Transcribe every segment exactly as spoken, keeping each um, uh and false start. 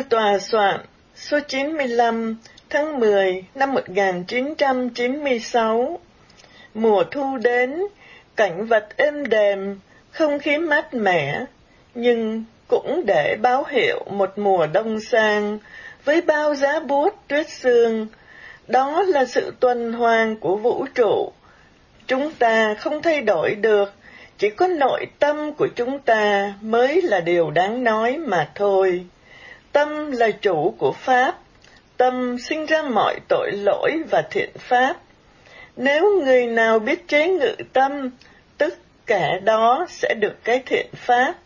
tòa soạn số chín mươi lăm tháng mười năm một nghìn chín trăm chín mươi sáu. Mùa thu đến, cảnh vật êm đềm, không khí mát mẻ, nhưng cũng để báo hiệu một mùa đông sang với bao giá buốt tuyết sương. Đó là sự tuần hoàn của vũ trụ. Chúng ta không thay đổi được, chỉ có nội tâm của chúng ta mới là điều đáng nói mà thôi. Tâm là chủ của Pháp, tâm sinh ra mọi tội lỗi và thiện pháp. Nếu người nào biết chế ngự tâm, tức kẻ đó sẽ được cái thiện pháp.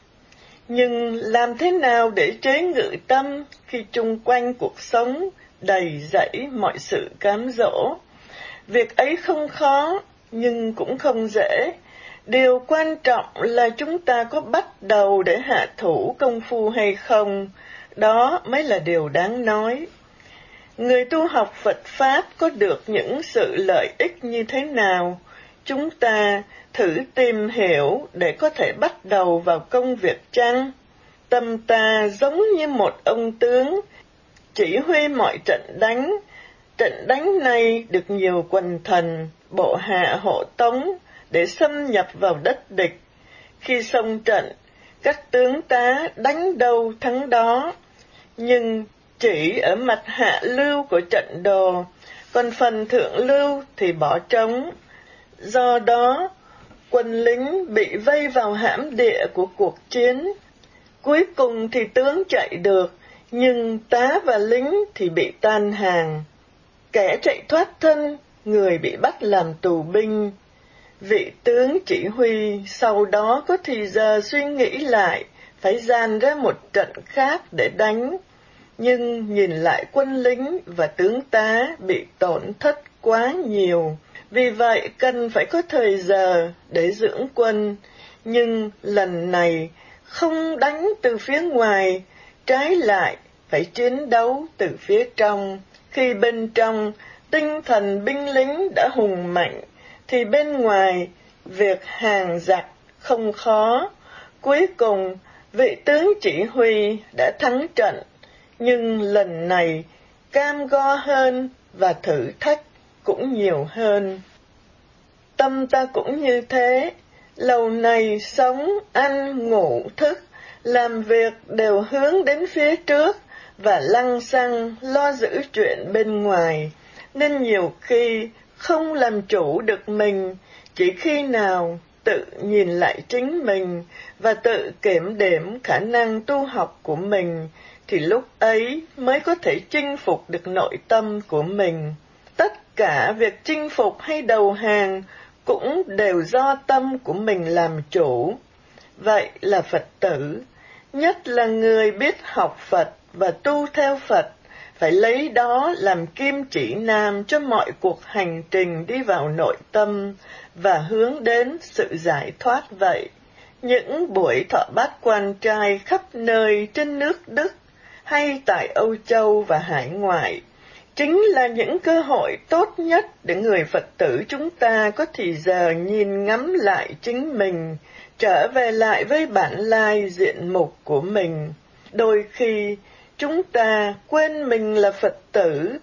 Nhưng làm thế nào để chế ngự tâm khi chung quanh cuộc sống đầy dẫy mọi sự cám dỗ? Việc ấy không khó, nhưng cũng không dễ. Điều quan trọng là chúng ta có bắt đầu để hạ thủ công phu hay không, đó mới là điều đáng nói. Người tu học Phật Pháp có được những sự lợi ích như thế nào? Chúng ta thử tìm hiểu để có thể bắt đầu vào công việc chăng? Tâm ta giống như một ông tướng, chỉ huy mọi trận đánh. Trận đánh này được nhiều quần thần, bộ hạ hộ tống để xâm nhập vào đất địch. Khi xông trận, các tướng tá đánh đâu thắng đó, nhưng chỉ ở mặt hạ lưu của trận đồ, còn phần thượng lưu thì bỏ trống. Do đó, quân lính bị vây vào hãm địa của cuộc chiến. Cuối cùng thì tướng chạy được, nhưng tá và lính thì bị tan hàng. Kẻ chạy thoát thân, người bị bắt làm tù binh. Vị tướng chỉ huy sau đó có thì giờ suy nghĩ lại, phải dàn ra một trận khác để đánh. Nhưng nhìn lại quân lính và tướng tá bị tổn thất quá nhiều, vì vậy cần phải có thời giờ để dưỡng quân. Nhưng lần này không đánh từ phía ngoài, trái lại phải chiến đấu từ phía trong. Khi bên trong tinh thần binh lính đã hùng mạnh, thì bên ngoài việc hàng giặc không khó. Cuối cùng vị tướng chỉ huy đã thắng trận, nhưng lần này cam go hơn và thử thách cũng nhiều hơn. Tâm ta cũng như thế, lâu nay sống, ăn, ngủ, thức, làm việc đều hướng đến phía trước và lăng xăng lo giữ chuyện bên ngoài, nên nhiều khi không làm chủ được mình. Chỉ khi nào tự nhìn lại chính mình và tự kiểm điểm khả năng tu học của mình, thì lúc ấy mới có thể chinh phục được nội tâm của mình. Tất cả việc chinh phục hay đầu hàng cũng đều do tâm của mình làm chủ. Vậy là Phật tử, nhất là người biết học Phật và tu theo Phật, phải lấy đó làm kim chỉ nam cho mọi cuộc hành trình đi vào nội tâm và hướng đến sự giải thoát vậy. Những buổi thọ bát quan trai khắp nơi trên nước Đức hay tại Âu Châu và hải ngoại chính là những cơ hội tốt nhất để người Phật tử chúng ta có thì giờ nhìn ngắm lại chính mình, trở về lại với bản lai diện mục của mình. Đôi khi chúng ta quên mình là Phật tử,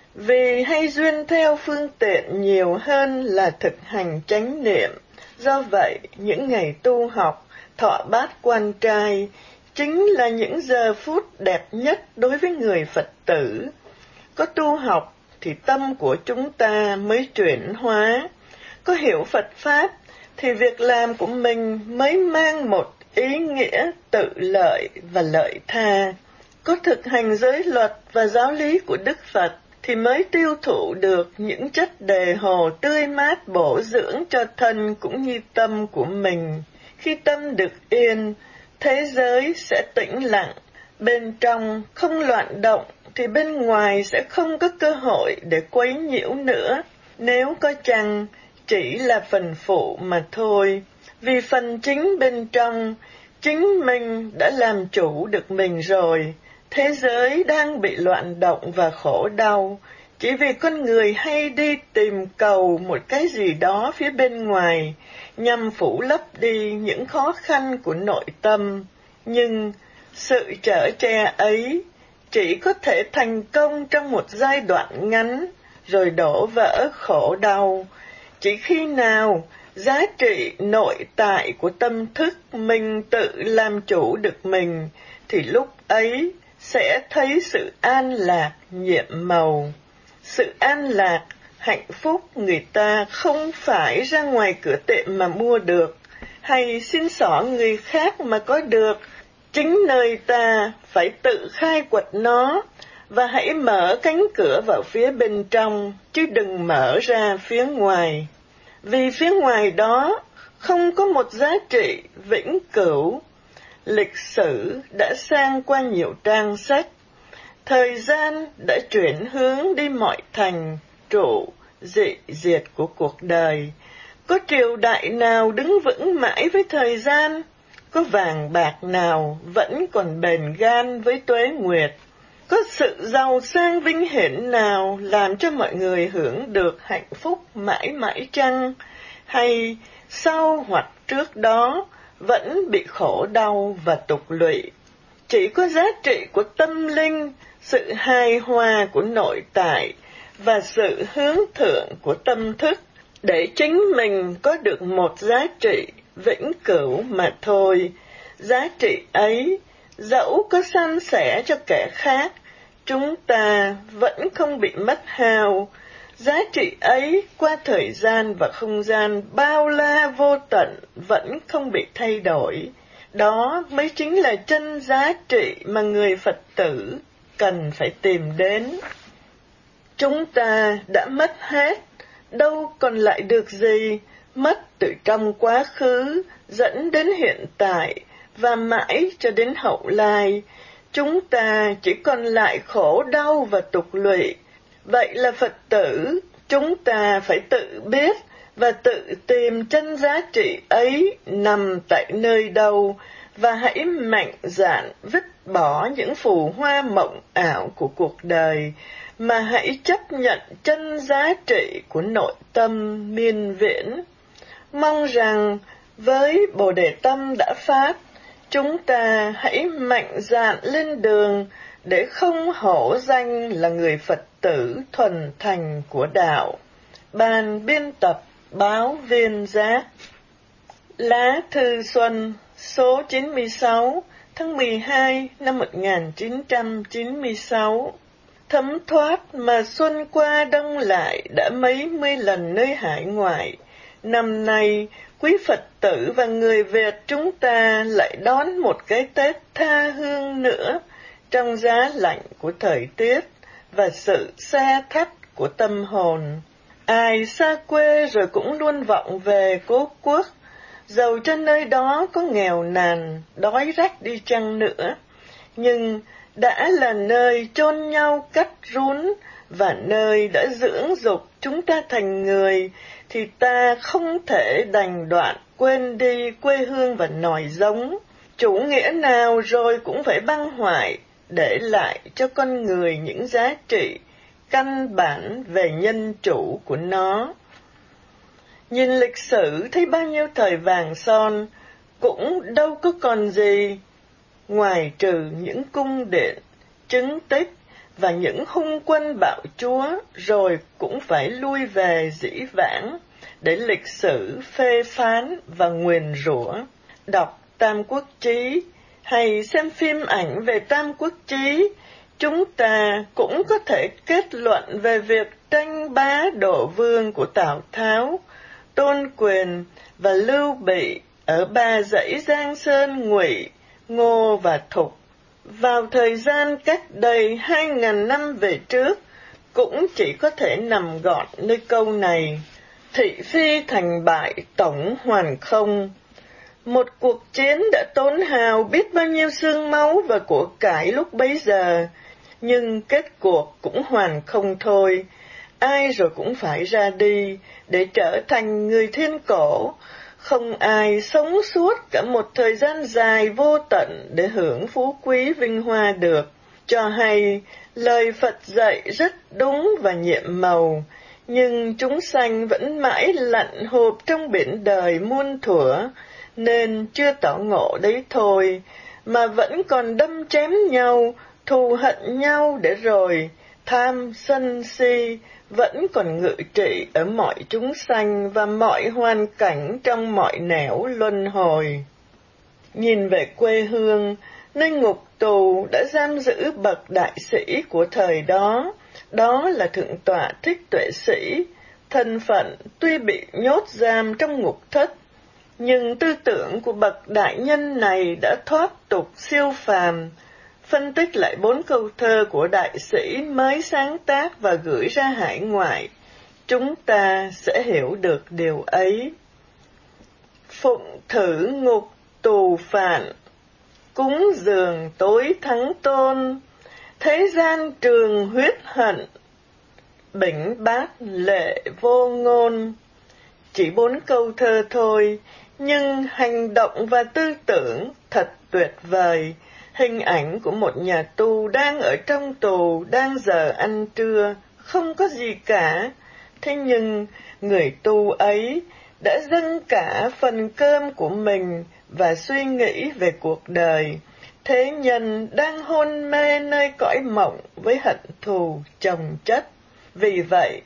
vì hay duyên theo phương tiện nhiều hơn là thực hành chánh niệm. Do vậy, những ngày tu học, thọ bát quan trai chính là những giờ phút đẹp nhất đối với người Phật tử. Có tu học thì tâm của chúng ta mới chuyển hóa. Có hiểu Phật Pháp thì việc làm của mình mới mang một ý nghĩa tự lợi và lợi tha. Có thực hành giới luật và giáo lý của Đức Phật thì mới tiêu thụ được những chất đề hồ tươi mát bổ dưỡng cho thân cũng như tâm của mình. Khi tâm được yên, thế giới sẽ tĩnh lặng, bên trong không loạn động thì bên ngoài sẽ không có cơ hội để quấy nhiễu nữa. Nếu có chăng chỉ là phần phụ mà thôi, vì phần chính bên trong, chính mình đã làm chủ được mình rồi. Thế giới đang bị loạn động và khổ đau, chỉ vì con người hay đi tìm cầu một cái gì đó phía bên ngoài, nhằm phủ lấp đi những khó khăn của nội tâm. Nhưng sự chở che ấy chỉ có thể thành công trong một giai đoạn ngắn, rồi đổ vỡ khổ đau. Chỉ khi nào giá trị nội tại của tâm thức mình tự làm chủ được mình, thì lúc ấy sẽ thấy sự an lạc nhiệm màu. Sự an lạc, hạnh phúc người ta không phải ra ngoài cửa tiệm mà mua được, hay xin xỏ người khác mà có được. Chính nơi ta phải tự khai quật nó, và hãy mở cánh cửa vào phía bên trong, chứ đừng mở ra phía ngoài. Vì phía ngoài đó không có một giá trị vĩnh cửu. Lịch sử đã sang qua nhiều trang sách, thời gian đã chuyển hướng đi mọi thành trụ dị diệt của cuộc đời. Có triều đại nào đứng vững mãi với thời gian? Có vàng bạc nào vẫn còn bền gan với tuế nguyệt? Có sự giàu sang vinh hiển nào làm cho mọi người hưởng được hạnh phúc mãi mãi chăng? Hay sau hoặc trước đó vẫn bị khổ đau và tục lụy? Chỉ có giá trị của tâm linh, sự hài hòa của nội tại và sự hướng thượng của tâm thức để chính mình có được một giá trị vĩnh cửu mà thôi. Giá trị ấy, dẫu có san sẻ cho kẻ khác, chúng ta vẫn không bị mất hao. Giá trị ấy qua thời gian và không gian bao la vô tận vẫn không bị thay đổi. Đó mới chính là chân giá trị mà người Phật tử cần phải tìm đến. Chúng ta đã mất hết, đâu còn lại được gì, mất từ trong quá khứ dẫn đến hiện tại và mãi cho đến hậu lai. Chúng ta chỉ còn lại khổ đau và tục lụy. Vậy là Phật tử, chúng ta phải tự biết và tự tìm chân giá trị ấy nằm tại nơi đâu, và hãy mạnh dạn vứt bỏ những phù hoa mộng ảo của cuộc đời, mà hãy chấp nhận chân giá trị của nội tâm miên viễn. Mong rằng với Bồ Đề Tâm đã phát, chúng ta hãy mạnh dạn lên đường để không hổ danh là người Phật tử thuần thành của đạo. Ban biên tập báo Viên Giác. Lá Thư Xuân số chín mươi sáu tháng mười hai năm một nghìn chín trăm chín mươi sáu. Thấm thoát mà xuân qua đông lại đã mấy mươi lần nơi hải ngoại. Năm nay, quý Phật tử và người Việt chúng ta lại đón một cái Tết tha hương nữa, trong giá lạnh của thời tiết và sự xe thắt của tâm hồn. Ai xa quê rồi cũng luôn vọng về cố quốc, dầu trên nơi đó có nghèo nàn, đói rách đi chăng nữa. Nhưng đã là nơi chôn nhau cắt rún và nơi đã dưỡng dục chúng ta thành người, thì ta không thể đành đoạn quên đi quê hương và nòi giống. Chủ nghĩa nào rồi cũng phải băng hoại, để lại cho con người những giá trị căn bản về nhân chủ của nó. Nhìn lịch sử thấy bao nhiêu thời vàng son, cũng đâu có còn gì, ngoài trừ những cung điện, chứng tích và những hung quân bạo chúa, rồi cũng phải lui về dĩ vãng, để lịch sử phê phán và nguyền rủa. Đọc Tam Quốc Chí hay xem phim ảnh về Tam Quốc Chí, chúng ta cũng có thể kết luận về việc tranh bá đổ vương của Tào Tháo, Tôn Quyền và Lưu Bị ở ba dãy Giang Sơn, Ngụy, Ngô và Thục vào thời gian cách đây hai ngàn năm về trước, cũng chỉ có thể nằm gọn nơi câu này: thị phi thành bại tổng hoàn không. Một cuộc chiến đã tốn hao biết bao nhiêu xương máu và của cải lúc bấy giờ, nhưng kết cuộc cũng hoàn không thôi. Ai rồi cũng phải ra đi để trở thành người thiên cổ. Không ai sống suốt cả một thời gian dài vô tận để hưởng phú quý vinh hoa được. Cho hay lời Phật dạy rất đúng và nhiệm màu, nhưng chúng sanh vẫn mãi lặn hộp trong biển đời muôn thuở, nên chưa tỏ ngộ đấy thôi, mà vẫn còn đâm chém nhau, thù hận nhau để rồi tham sân si vẫn còn ngự trị ở mọi chúng sanh và mọi hoàn cảnh trong mọi nẻo luân hồi. Nhìn về quê hương, nơi ngục tù đã giam giữ bậc đại sĩ của thời đó, đó là Thượng tọa Thích Tuệ Sĩ. Thân phận tuy bị nhốt giam trong ngục thất, nhưng tư tưởng của bậc đại nhân này đã thoát tục siêu phàm. Phân tích lại bốn câu thơ của đại sĩ mới sáng tác và gửi ra hải ngoại, chúng ta sẽ hiểu được điều ấy. Phụng thử ngục tù phạn, cúng dường tối thắng tôn, thế gian trường huyết hận, bỉnh bát lệ vô ngôn. Chỉ bốn câu thơ thôi, nhưng hành động và tư tưởng thật tuyệt vời. Hình ảnh của một nhà tù đang ở trong tù, đang giờ ăn trưa, không có gì cả. Thế nhưng người tù ấy đã dâng cả phần cơm của mình và suy nghĩ về cuộc đời. Thế nhân đang hôn mê nơi cõi mộng với hận thù chồng chất. Vì vậy,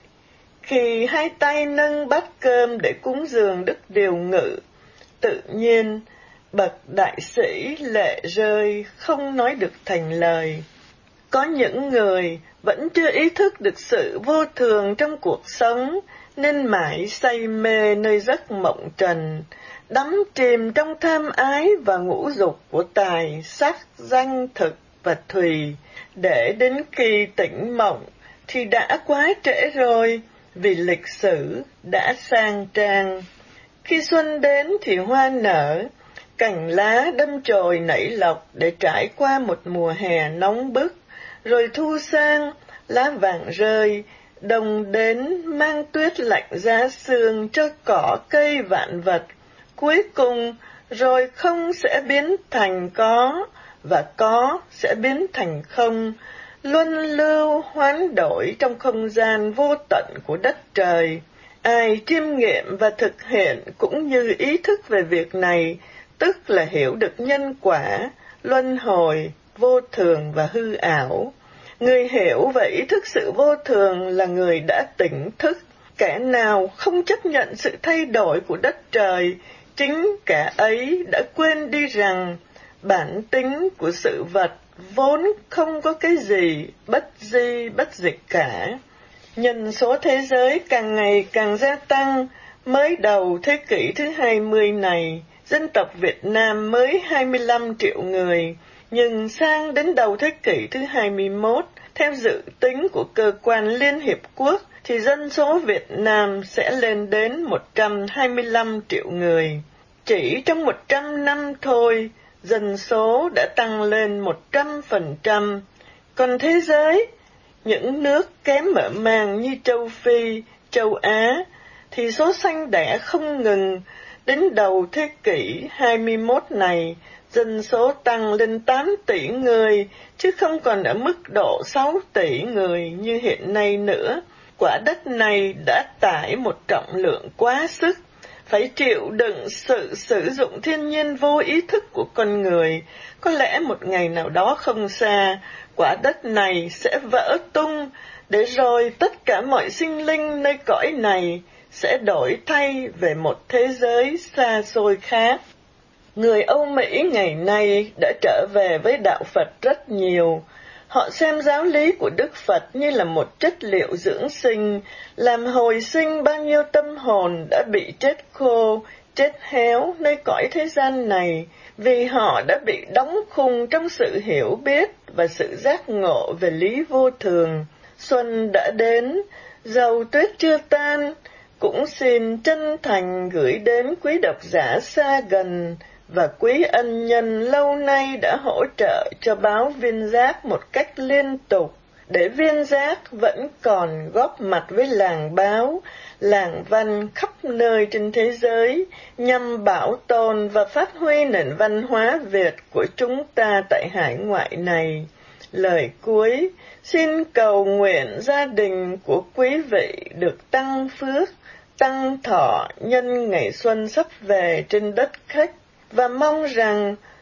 khi hai tay nâng bát cơm để cúng dường Đức Điều Ngự, tự nhiên bậc đại sĩ lệ rơi không nói được thành lời. Có những người vẫn chưa ý thức được sự vô thường trong cuộc sống, nên mãi say mê nơi giấc mộng trần, đắm chìm trong tham ái và ngũ dục của tài, sắc, danh, thực và thùy. Để đến khi tỉnh mộng thì đã quá trễ rồi, vì lịch sử đã sang trang. Khi xuân đến thì hoa nở, cành lá đâm chồi nảy lộc để trải qua một mùa hè nóng bức. Rồi thu sang, lá vàng rơi, đông đến mang tuyết lạnh giá xương cho cỏ cây vạn vật. Cuối cùng, rồi không sẽ biến thành có, và có sẽ biến thành không, luân lưu hoán đổi trong không gian vô tận của đất trời. Ai chiêm nghiệm và thực hiện cũng như ý thức về việc này, tức là hiểu được nhân quả, luân hồi, vô thường và hư ảo. Người hiểu và ý thức sự vô thường là người đã tỉnh thức. Kẻ nào không chấp nhận sự thay đổi của đất trời, chính kẻ ấy đã quên đi rằng bản tính của sự vật vốn không có cái gì bất di bất dịch cả. Nhân số thế giới càng ngày càng gia tăng. Mới đầu thế kỷ thứ hai mươi này, dân tộc Việt Nam mới hai mươi lăm triệu người, nhưng sang đến đầu thế kỷ thứ hai mươi mốt, theo dự tính của cơ quan Liên Hiệp Quốc, thì dân số Việt Nam sẽ lên đến một trăm hai mươi lăm triệu người. Chỉ trong một trăm năm thôi, dân số đã tăng lên một trăm phần trăm. Còn thế giới, những nước kém mở màng như châu Phi, châu Á, thì số sanh đẻ không ngừng. Đến đầu thế kỷ hai mươi mốt này, dân số tăng lên tám tỷ người, chứ không còn ở mức độ sáu tỷ người như hiện nay nữa. Quả đất này đã tải một trọng lượng quá sức, phải chịu đựng sự sử dụng thiên nhiên vô ý thức của con người. Có lẽ một ngày nào đó không xa, quả đất này sẽ vỡ tung, để rồi tất cả mọi sinh linh nơi cõi này sẽ đổi thay về một thế giới xa xôi khác. Người Âu Mỹ ngày nay đã trở về với đạo Phật rất nhiều. Họ xem giáo lý của Đức Phật như là một chất liệu dưỡng sinh, làm hồi sinh bao nhiêu tâm hồn đã bị chết khô, chết héo nơi cõi thế gian này, vì họ đã bị đóng khung trong sự hiểu biết và sự giác ngộ về lý vô thường. Xuân đã đến, dầu tuyết chưa tan, cũng xin chân thành gửi đến quý độc giả xa gần và quý ân nhân lâu nay đã hỗ trợ cho báo Viên Giác một cách liên tục, để Viên Giác vẫn còn góp mặt với làng báo, làng văn khắp nơi trên thế giới, nhằm bảo tồn và phát huy nền văn hóa Việt của chúng ta tại hải ngoại này. Lời cuối, xin cầu nguyện gia đình của quý vị được tăng phước, tăng thọ nhân ngày xuân sắp về trên đất khách, và mong rằng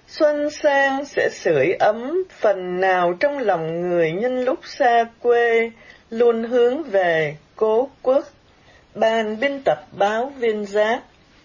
Xuân sang sẽ sưởi ấm phần nào trong lòng người nhân lúc xa quê, luôn hướng về cố quốc. Ban biên tập báo Viên Giác.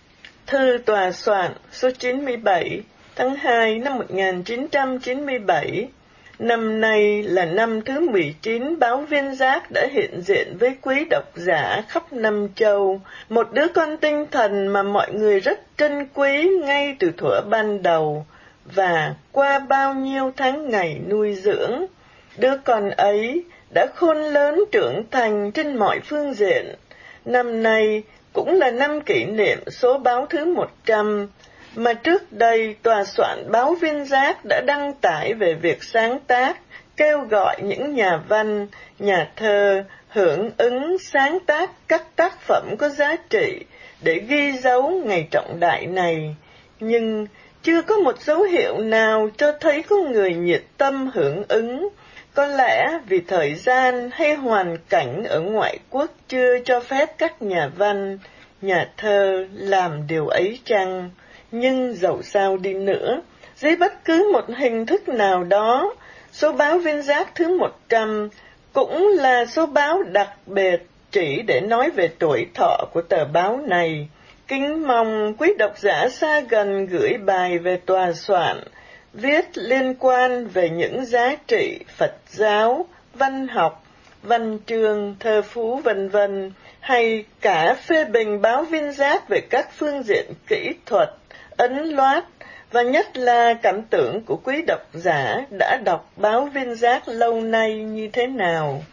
Thư tòa soạn số chín mươi bảy tháng hai năm một nghìn chín trăm chín mươi bảy. Năm nay là năm thứ mười chín báo Viên Giác đã hiện diện với quý độc giả khắp năm châu, một đứa con tinh thần mà mọi người rất trân quý ngay từ thuở ban đầu và qua bao nhiêu tháng ngày nuôi dưỡng. Đứa con ấy đã khôn lớn trưởng thành trên mọi phương diện. Năm nay cũng là năm kỷ niệm số báo thứ một trăm, mà trước đây tòa soạn báo Viên Giác đã đăng tải về việc sáng tác, kêu gọi những nhà văn, nhà thơ hưởng ứng sáng tác các tác phẩm có giá trị để ghi dấu ngày trọng đại này. Nhưng chưa có một dấu hiệu nào cho thấy có người nhiệt tâm hưởng ứng. Có lẽ vì thời gian hay hoàn cảnh ở ngoại quốc chưa cho phép các nhà văn, nhà thơ làm điều ấy chăng? Nhưng dẫu sao đi nữa, dưới bất cứ một hình thức nào đó, số báo Viên Giác thứ một trăm cũng là số báo đặc biệt chỉ để nói về tuổi thọ của tờ báo này. Kính mong quý độc giả xa gần gửi bài về tòa soạn, viết liên quan về những giá trị Phật giáo, văn học, văn chương, thơ phú vân vân, hay cả phê bình báo Viên Giác về các phương diện kỹ thuật, ấn loát, và nhất là cảm tưởng của quý độc giả đã đọc báo Viên Giác lâu nay như thế nào.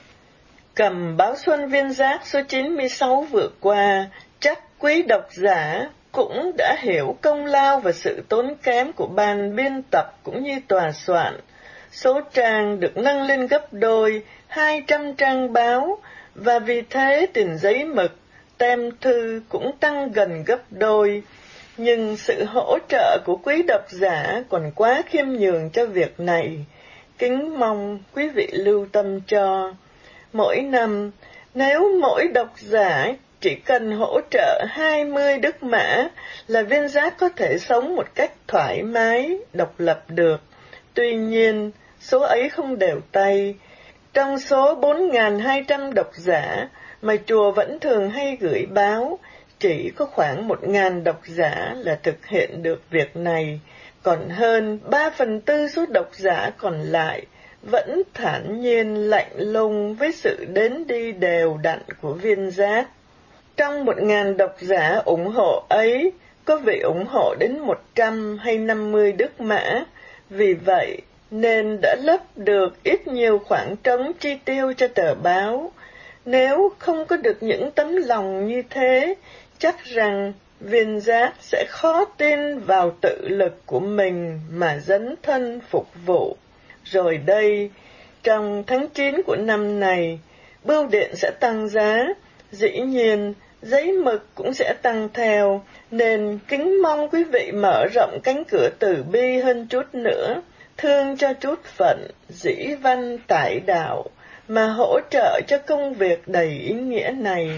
Cầm báo Xuân Viên Giác số chín mươi sáu vừa qua, chắc quý độc giả cũng đã hiểu công lao và sự tốn kém của ban biên tập cũng như tòa soạn. Số trang được nâng lên gấp đôi, hai trăm trang báo, và vì thế tiền giấy mực, tem thư cũng tăng gần gấp đôi. Nhưng sự hỗ trợ của quý độc giả còn quá khiêm nhường cho việc này. Kính mong quý vị lưu tâm cho. Mỗi năm, nếu mỗi độc giả chỉ cần hỗ trợ hai mươi đức mã là Viên Giác có thể sống một cách thoải mái, độc lập được. Tuy nhiên, số ấy không đều tay. Trong số bốn nghìn hai trăm độc giả mà chùa vẫn thường hay gửi báo, chỉ có khoảng một nghìn độc giả là thực hiện được việc này, còn hơn ba phần tư số độc giả còn lại vẫn thản nhiên lạnh lùng với sự đến đi đều đặn của Viên Giác. Trong một ngàn độc giả ủng hộ ấy, có vị ủng hộ đến một trăm hay năm mươi đức mã, vì vậy nên đã lấp được ít nhiều khoảng trống chi tiêu cho tờ báo. Nếu không có được những tấm lòng như thế, chắc rằng Viên Giác sẽ khó tin vào tự lực của mình mà dấn thân phục vụ. Rồi đây, trong tháng chín của năm này, bưu điện sẽ tăng giá, dĩ nhiên giấy mực cũng sẽ tăng theo, nên kính mong quý vị mở rộng cánh cửa từ bi hơn chút nữa, thương cho chút phận, dĩ văn tải đạo, mà hỗ trợ cho công việc đầy ý nghĩa này.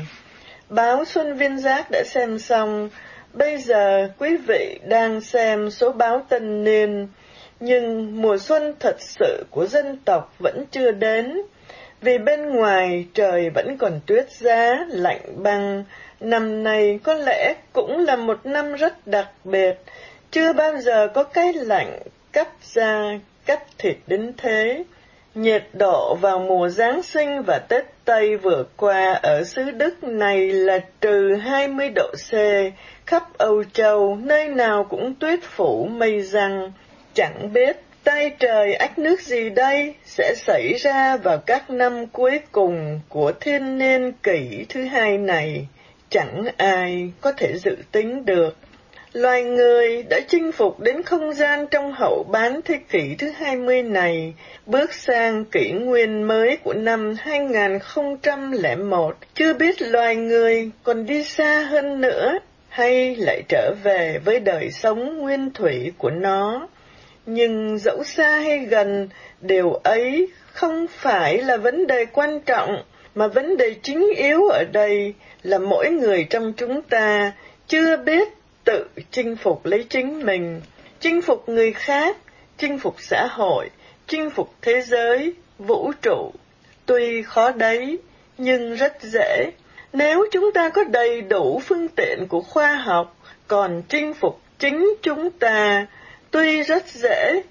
Báo Xuân Viên Giác đã xem xong, bây giờ quý vị đang xem số báo Tân Niên, nhưng mùa xuân thật sự của dân tộc vẫn chưa đến, vì bên ngoài trời vẫn còn tuyết giá, lạnh băng. Năm nay có lẽ cũng là một năm rất đặc biệt, chưa bao giờ có cái lạnh cắt da, cắt thịt đến thế. Nhiệt độ vào mùa Giáng sinh và Tết Tây vừa qua ở xứ Đức này là trừ hai mươi độ C, khắp Âu Châu, nơi nào cũng tuyết phủ mây giăng. Chẳng biết tay trời ách nước gì đây sẽ xảy ra vào các năm cuối cùng của thiên niên kỷ thứ hai này, chẳng ai có thể dự tính được. Loài người đã chinh phục đến không gian trong hậu bán thế kỷ thứ hai mươi này, bước sang kỷ nguyên mới của năm hai nghìn không trăm lẻ một. Chưa biết loài người còn đi xa hơn nữa, hay lại trở về với đời sống nguyên thủy của nó. Nhưng dẫu xa hay gần, điều ấy không phải là vấn đề quan trọng, mà vấn đề chính yếu ở đây là mỗi người trong chúng ta chưa biết tự chinh phục lấy chính mình, chinh phục người khác, chinh phục xã hội, chinh phục thế giới, vũ trụ. Tuy khó đấy, nhưng rất dễ. Nếu chúng ta có đầy đủ phương tiện của khoa học, còn chinh phục chính chúng ta, tuy rất dễ,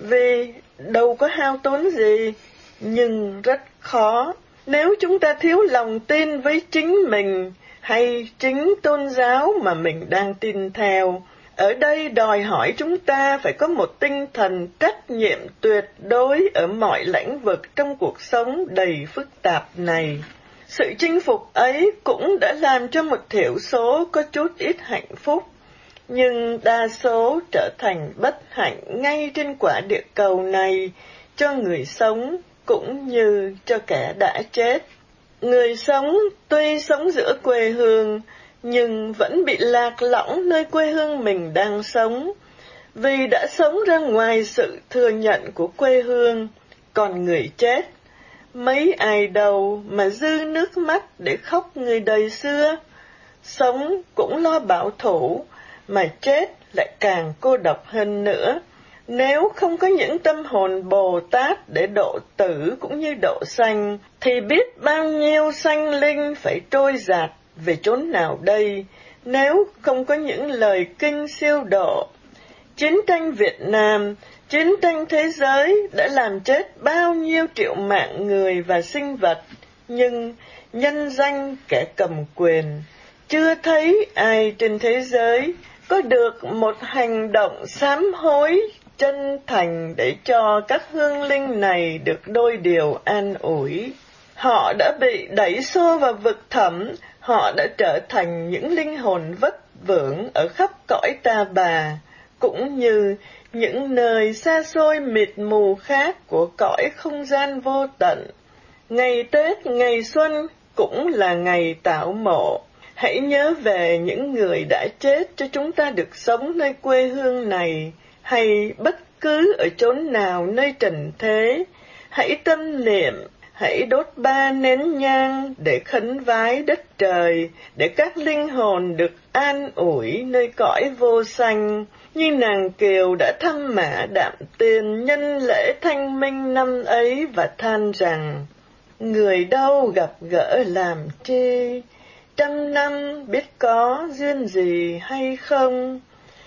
vì đâu có hao tốn gì, nhưng rất khó. Nếu chúng ta thiếu lòng tin với chính mình, hay chính tôn giáo mà mình đang tin theo, ở đây đòi hỏi chúng ta phải có một tinh thần trách nhiệm tuyệt đối ở mọi lĩnh vực trong cuộc sống đầy phức tạp này. Sự chinh phục ấy cũng đã làm cho một thiểu số có chút ít hạnh phúc, nhưng đa số trở thành bất hạnh ngay trên quả địa cầu này, cho người sống cũng như cho kẻ đã chết. Người sống tuy sống giữa quê hương, nhưng vẫn bị lạc lõng nơi quê hương mình đang sống, vì đã sống ra ngoài sự thừa nhận của quê hương. Còn người chết, mấy ai đâu mà dư nước mắt để khóc người đời xưa. Sống cũng lo bảo thủ, mà chết lại càng cô độc hơn nữa. Nếu không có những tâm hồn Bồ Tát để độ tử cũng như độ sanh, thì biết bao nhiêu sanh linh phải trôi dạt về chốn nào đây, nếu không có những lời kinh siêu độ. Chiến tranh Việt Nam, chiến tranh thế giới đã làm chết bao nhiêu triệu mạng người và sinh vật, nhưng nhân danh kẻ cầm quyền, chưa thấy ai trên thế giới có được một hành động sám hối chân thành để cho các hương linh này được đôi điều an ủi. Họ đã bị đẩy xô vào vực thẳm, họ đã trở thành những linh hồn vất vưởng ở khắp cõi ta bà, cũng như những nơi xa xôi mịt mù khác của cõi không gian vô tận. Ngày Tết, ngày Xuân cũng là ngày tảo mộ. Hãy nhớ về những người đã chết cho chúng ta được sống nơi quê hương này, hay bất cứ ở chốn nào nơi trần thế. Hãy tâm niệm, hãy đốt ba nén nhang để khấn vái đất trời, để các linh hồn được an ủi nơi cõi vô sanh, như nàng Kiều đã thăm Mã Đạm Tiên nhân lễ thanh minh năm ấy và than rằng: người đâu gặp gỡ làm chi, trăm năm biết có duyên gì hay không.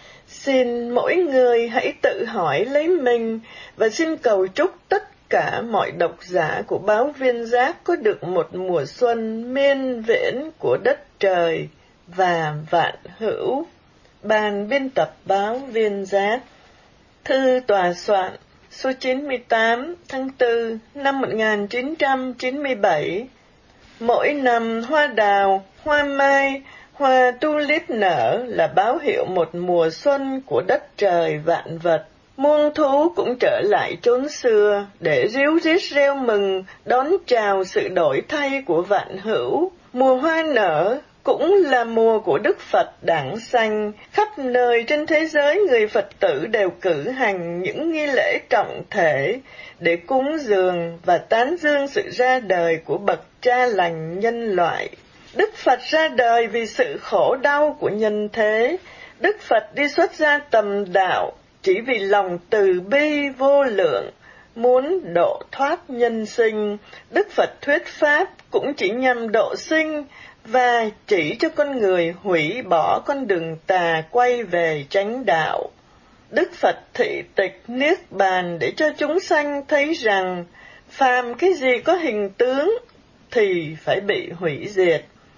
Xin mỗi người hãy tự hỏi lấy mình, và xin cầu chúc tất cả mọi độc giả của báo Viên Giác có được một mùa xuân miên viễn của đất trời và vạn hữu. Ban biên tập báo Viên Giác. Thư tòa soạn số chín mươi tám tháng tư năm một nghìn chín trăm chín mươi bảy. Mỗi năm hoa đào, hoa mai, hoa tulip nở là báo hiệu một mùa xuân của đất trời vạn vật. Muôn thú cũng trở lại chốn xưa để ríu rít reo mừng đón chào sự đổi thay của vạn hữu. Mùa hoa nở cũng là mùa của Đức Phật đản sanh. Khắp nơi trên thế giới, người Phật tử đều cử hành những nghi lễ trọng thể để cúng dường và tán dương sự ra đời của bậc cha lành nhân loại. Đức Phật ra đời vì sự khổ đau của nhân thế. Đức Phật đi xuất gia tầm đạo chỉ vì lòng từ bi vô lượng, muốn độ thoát nhân sinh. Đức Phật thuyết pháp cũng chỉ nhằm độ sinh và chỉ cho con người hủy bỏ con đường tà quay về chánh đạo. Đức Phật thị tịch niết bàn để cho chúng sanh thấy rằng phàm cái gì có hình tướng thì phải bị hủy diệt.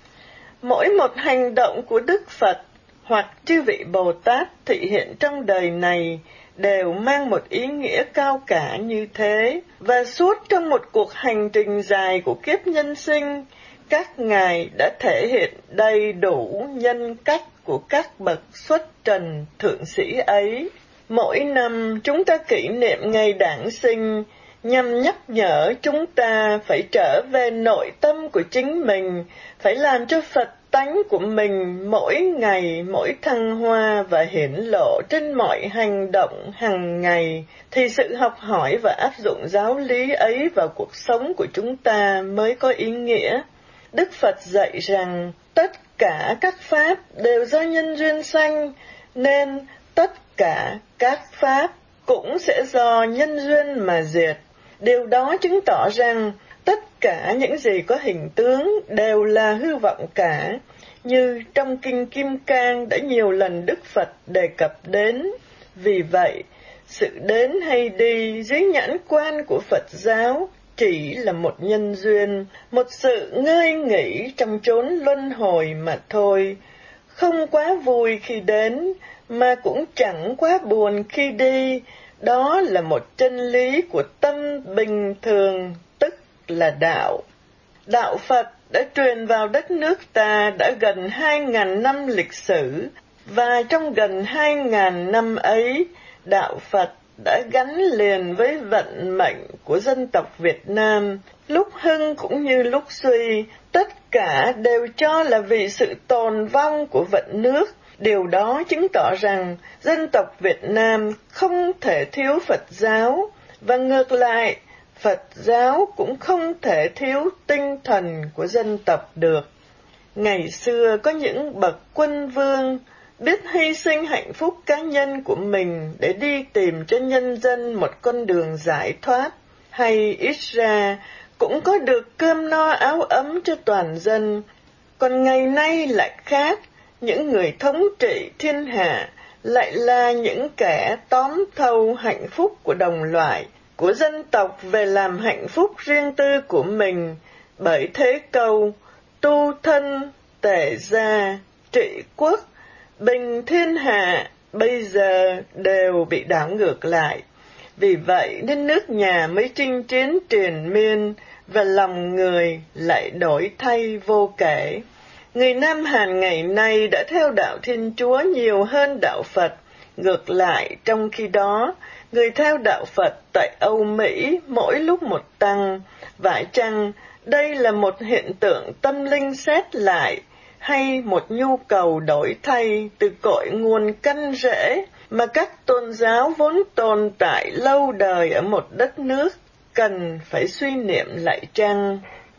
Mỗi một hành động của Đức Phật hoặc chư vị Bồ Tát thị hiện trong đời này đều mang một ý nghĩa cao cả như thế, và suốt trong một cuộc hành trình dài của kiếp nhân sinh, các ngài đã thể hiện đầy đủ nhân cách của các bậc xuất trần thượng sĩ ấy. Mỗi năm chúng ta kỷ niệm ngày đản sinh nhằm nhắc nhở chúng ta phải trở về nội tâm của chính mình, phải làm cho Phật tánh của mình mỗi ngày mỗi thăng hoa và hiển lộ trên mọi hành động hàng ngày, thì sự học hỏi và áp dụng giáo lý ấy vào cuộc sống của chúng ta mới có ý nghĩa. Đức Phật dạy rằng tất cả các pháp đều do nhân duyên sanh, nên tất cả các pháp cũng sẽ do nhân duyên mà diệt. Điều đó chứng tỏ rằng tất cả những gì có hình tướng đều là hư vọng cả, như trong Kinh Kim Cang đã nhiều lần Đức Phật đề cập đến. Vì vậy, sự đến hay đi dưới nhãn quan của Phật giáo chỉ là một nhân duyên, một sự ngơi nghỉ trong chốn luân hồi mà thôi. Không quá vui khi đến, mà cũng chẳng quá buồn khi đi. Đó là một chân lý của tâm bình thường, tức là đạo. Đạo Phật đã truyền vào đất nước ta đã gần hai ngàn năm lịch sử, và trong gần hai ngàn năm ấy, đạo Phật đã gắn liền với vận mệnh của dân tộc Việt Nam, lúc hưng cũng như lúc suy, tất cả đều cho là vì sự tồn vong của vận nước. Điều đó chứng tỏ rằng dân tộc Việt Nam không thể thiếu Phật giáo, và ngược lại, Phật giáo cũng không thể thiếu tinh thần của dân tộc được. Ngày xưa có những bậc quân vương biết hy sinh hạnh phúc cá nhân của mình để đi tìm cho nhân dân một con đường giải thoát, hay ít ra cũng có được cơm no áo ấm cho toàn dân. Còn ngày nay lại khác, những người thống trị thiên hạ lại là những kẻ tóm thâu hạnh phúc của đồng loại, của dân tộc về làm hạnh phúc riêng tư của mình. Bởi thế câu tu thân, tể gia, trị quốc, bình thiên hạ bây giờ đều bị đảo ngược lại. Vì vậy nên nước nhà mới chinh chiến triền miên, và lòng người lại đổi thay vô kể. Người Nam Hàn ngày nay đã theo đạo Thiên Chúa nhiều hơn đạo Phật. Ngược lại, trong khi đó, người theo đạo Phật tại Âu Mỹ mỗi lúc một tăng. Phải chăng đây là một hiện tượng tâm linh xét lại, hay một nhu cầu đổi thay từ cội nguồn căn rễ mà các tôn giáo vốn tồn tại lâu đời ở một đất nước cần phải suy niệm lại chăng?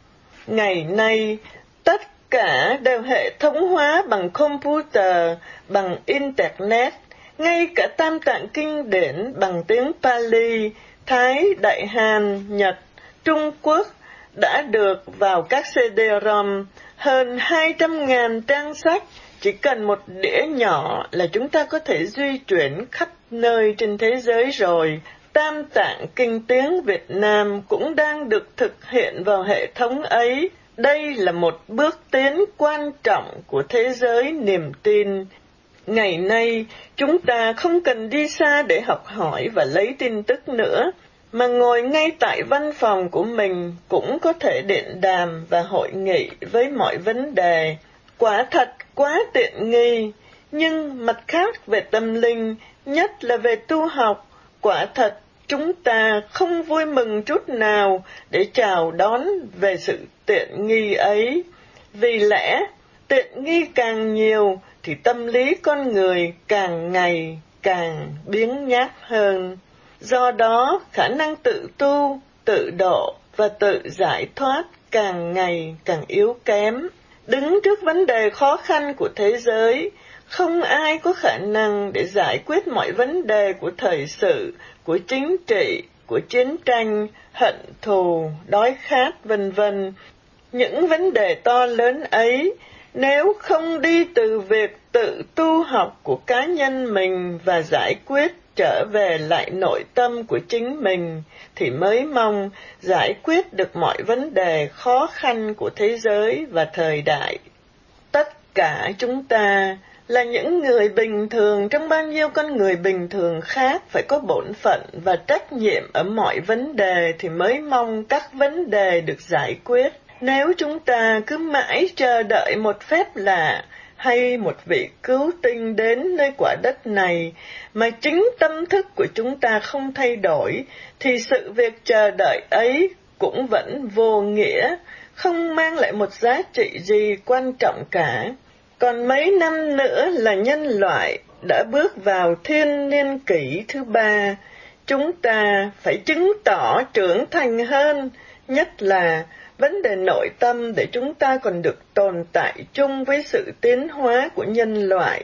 Ngày nay, tất cả đều hệ thống hóa bằng computer, bằng internet, ngay cả Tam Tạng Kinh Điển bằng tiếng Pali, Thái, Đại Hàn, Nhật, Trung Quốc đã được vào các xê đê-ROM, hơn hai trăm ngàn trang sách. Chỉ cần một đĩa nhỏ là chúng ta có thể di chuyển khắp nơi trên thế giới rồi. Tam Tạng Kinh tiếng Việt Nam cũng đang được thực hiện vào hệ thống ấy. Đây là một bước tiến quan trọng của thế giới niềm tin. Ngày nay, chúng ta không cần đi xa để học hỏi và lấy tin tức nữa, mà ngồi ngay tại văn phòng của mình cũng có thể điện đàm và hội nghị với mọi vấn đề. Quả thật quá tiện nghi, nhưng mặt khác về tâm linh, nhất là về tu học, quả thật chúng ta không vui mừng chút nào để chào đón về sự tiện nghi ấy. Vì lẽ, tiện nghi càng nhiều thì tâm lý con người càng ngày càng biếng nhác hơn. Do đó, khả năng tự tu, tự độ và tự giải thoát càng ngày càng yếu kém. Đứng trước vấn đề khó khăn của thế giới, không ai có khả năng để giải quyết mọi vấn đề của thời sự, của chính trị, của chiến tranh, hận thù, đói khát, vân vân. Những vấn đề to lớn ấy, nếu không đi từ việc tự tu học của cá nhân mình và giải quyết trở về lại nội tâm của chính mình, thì mới mong giải quyết được mọi vấn đề khó khăn của thế giới và thời đại. Tất cả chúng ta là những người bình thường trong bao nhiêu con người bình thường khác phải có bổn phận và trách nhiệm ở mọi vấn đề thì mới mong các vấn đề được giải quyết. Nếu chúng ta cứ mãi chờ đợi một phép lạ hay một vị cứu tinh đến nơi quả đất này mà chính tâm thức của chúng ta không thay đổi, thì sự việc chờ đợi ấy cũng vẫn vô nghĩa, không mang lại một giá trị gì quan trọng cả. Còn mấy năm nữa là nhân loại đã bước vào thiên niên kỷ thứ ba, chúng ta phải chứng tỏ trưởng thành hơn, nhất là vấn đề nội tâm để chúng ta còn được tồn tại chung với sự tiến hóa của nhân loại.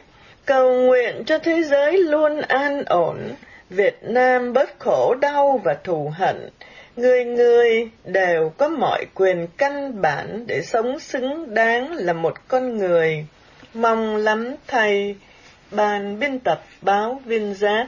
cầu nguyện cho thế giới luôn an ổn, Việt Nam bớt khổ đau và thù hận, người người đều có mọi quyền căn bản để sống xứng đáng là một con người. Mong lắm thầy. Ban biên tập báo Viên Giác.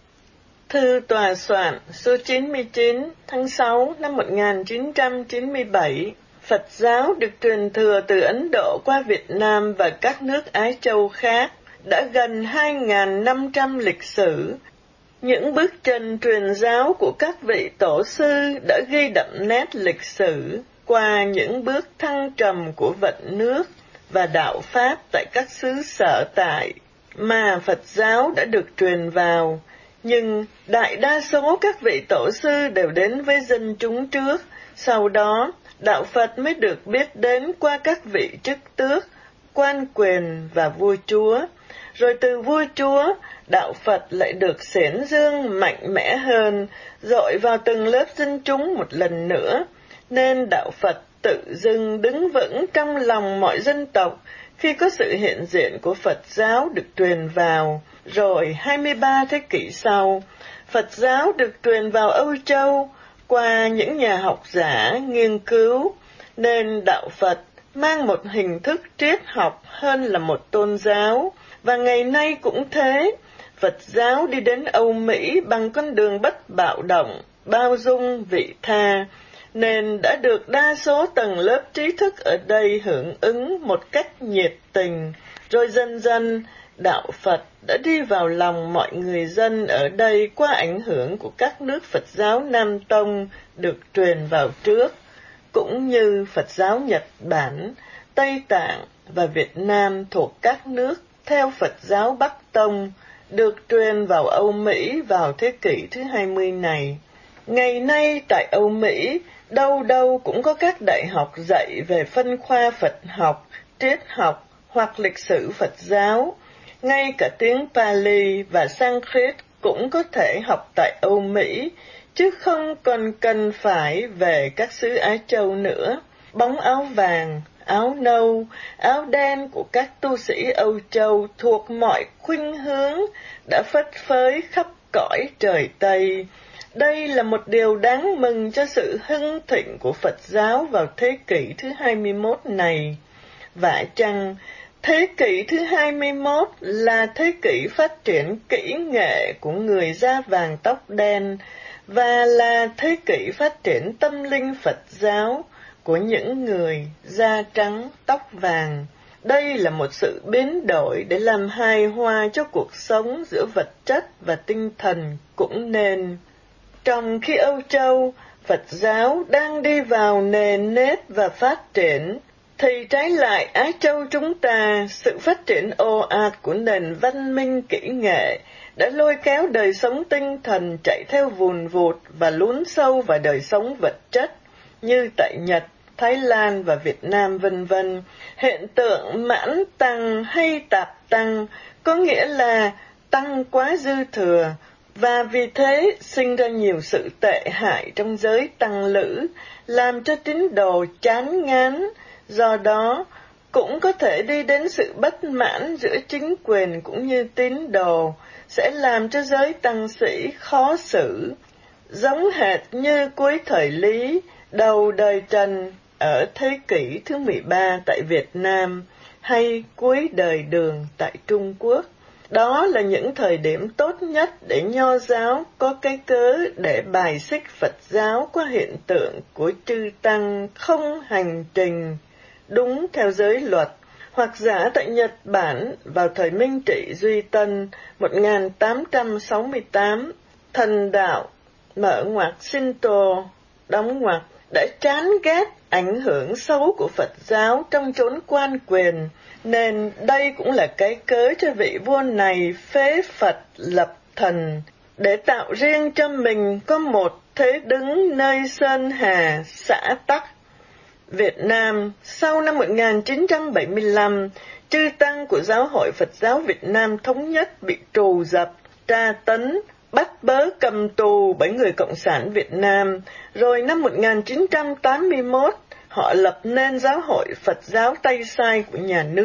Thư tòa soạn số chín mươi chín tháng sáu năm một nghìn chín trăm chín mươi bảy. Phật giáo được truyền thừa từ Ấn Độ qua Việt Nam và các nước Ái Châu khác đã gần hai nghìn năm trăm lịch sử. Những bước chân truyền giáo của các vị tổ sư đã ghi đậm nét lịch sử qua những bước thăng trầm của vận nước và đạo Pháp tại các xứ sở tại mà Phật giáo đã được truyền vào. Nhưng đại đa số các vị tổ sư đều đến với dân chúng trước, sau đó đạo Phật mới được biết đến qua các vị chức tước, quan quyền và vua chúa. Rồi từ vua chúa, đạo Phật lại được xiển dương mạnh mẽ hơn, dội vào từng lớp dân chúng một lần nữa, nên đạo Phật tự dưng đứng vững trong lòng mọi dân tộc khi có sự hiện diện của Phật giáo được truyền vào. Rồi hai mươi ba thế kỷ sau, Phật giáo được truyền vào Âu Châu qua những nhà học giả nghiên cứu, nên đạo Phật mang một hình thức triết học hơn là một tôn giáo. Và ngày nay cũng thế, Phật giáo đi đến Âu Mỹ bằng con đường bất bạo động, bao dung, vị tha, nên đã được đa số tầng lớp trí thức ở đây hưởng ứng một cách nhiệt tình. Rồi dần dần, đạo Phật đã đi vào lòng mọi người dân ở đây qua ảnh hưởng của các nước Phật giáo Nam Tông được truyền vào trước, cũng như Phật giáo Nhật Bản, Tây Tạng và Việt Nam thuộc các nước theo Phật giáo Bắc Tông được truyền vào Âu Mỹ vào thế kỷ thứ hai mươi này. Ngày nay tại Âu Mỹ, đâu đâu cũng có các đại học dạy về phân khoa Phật học, triết học hoặc lịch sử Phật giáo. Ngay cả tiếng Pali và Sanskrit cũng có thể học tại Âu Mỹ, chứ không còn cần phải về các xứ Á Châu nữa. Bóng áo vàng, áo nâu, áo đen của các tu sĩ Âu Châu thuộc mọi khuynh hướng đã phất phới khắp cõi trời Tây. Đây là một điều đáng mừng cho sự hưng thịnh của Phật giáo vào thế kỷ thứ hai mươi mốt này. Vả chăng, thế kỷ thứ hai mươi mốt là thế kỷ phát triển kỹ nghệ của người da vàng tóc đen, và là thế kỷ phát triển tâm linh Phật giáo của những người da trắng tóc vàng. Đây là một sự biến đổi để làm hài hòa cho cuộc sống giữa vật chất và tinh thần cũng nên. Trong khi Âu Châu, Phật giáo đang đi vào nền nếp và phát triển, thì trái lại Á Châu chúng ta, sự phát triển ồ ạt của nền văn minh kỹ nghệ đã lôi kéo đời sống tinh thần chạy theo vùn vụt và lún sâu vào đời sống vật chất, như tại Nhật, Thái Lan và Việt Nam vân vân. Hiện tượng mãn tăng hay tạp tăng có nghĩa là tăng quá dư thừa, và vì thế sinh ra nhiều sự tệ hại trong giới tăng lữ, làm cho tín đồ chán ngán. Do đó, cũng có thể đi đến sự bất mãn giữa chính quyền cũng như tín đồ, sẽ làm cho giới tăng sĩ khó xử. Giống hệt như cuối thời Lý, đầu đời Trần ở thế kỷ thứ mười ba tại Việt Nam, hay cuối đời Đường tại Trung Quốc. Đó là những thời điểm tốt nhất để Nho giáo có cái cớ để bài xích Phật giáo qua hiện tượng của chư tăng không hành trình đúng theo giới luật, hoặc giả tại Nhật Bản vào thời Minh Trị Duy Tân một nghìn tám trăm sáu mươi tám, thần đạo mở ngoặc Shinto đóng ngoặc đã chán ghét ảnh hưởng xấu của Phật giáo trong chốn quan quyền, nên đây cũng là cái cớ cho vị vua này phế Phật lập thần, để tạo riêng cho mình có một thế đứng nơi sơn hà xã tắc. Việt Nam sau năm một nghìn chín trăm bảy mươi lăm, chư tăng của Giáo hội Phật giáo Việt Nam thống nhất bị trù dập, tra tấn, bắt bớ cầm tù bởi người Cộng sản Việt Nam. Rồi năm một nghìn chín trăm tám mươi mốt, họ lập nên Giáo hội Phật giáo Tây Sai của nhà nước,